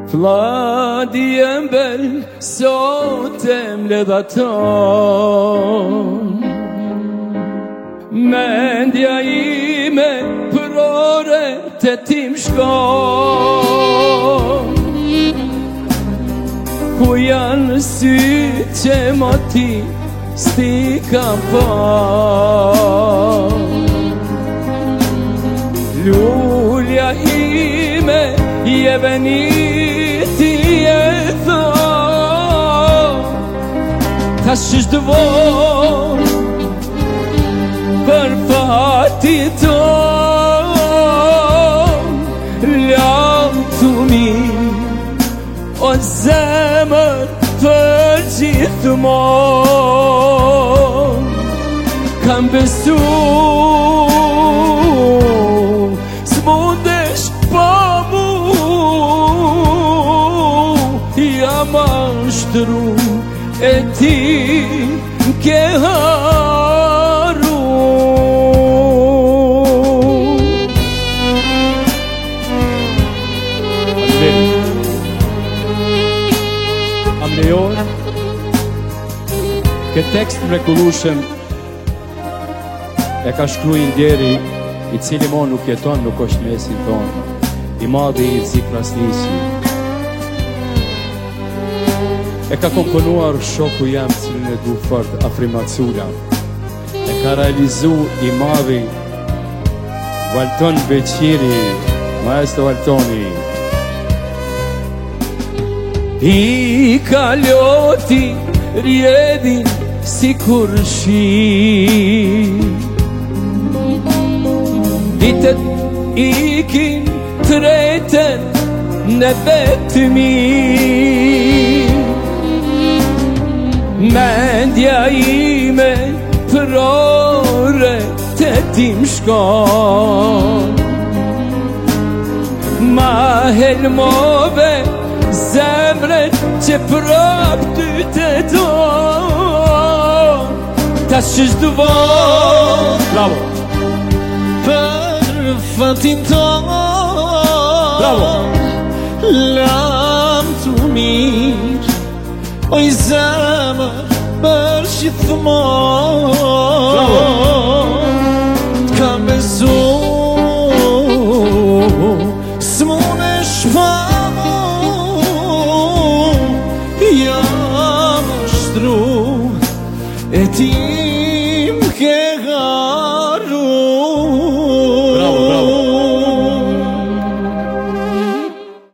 Fla diem bel sotem ledhaton Mendja ime për ore të tim shkon Ku janë sy që mo ti sti kam pa Lulja ime je veniti e thon Ta shish dëvon për fati ton Lam të mi o zemër për gjithmon Kam besu s'mundesh pa mu Jam ashtru e ti ke haru Am lejon Këtë tekst mrekullueshëm e ka shkruaj Ndjeri I cili mo nuk jeton, nuk është mesin ton I madhi I Zi Krasniqi E ka komponuar shoku jam cilin e du fort Afrimacula E ka realizu I madhi Valton Beqiri Maestro Valtoni I kaloti rjedin si kurshi Ditet ikin treten në vetëmi Mendja ime për ore të tim shkon Ma helmove zemret që prap ty të don Ta shish dëvon Bravo Për fatin ton Bravo Lam të mirë Oj zemër për gjithmon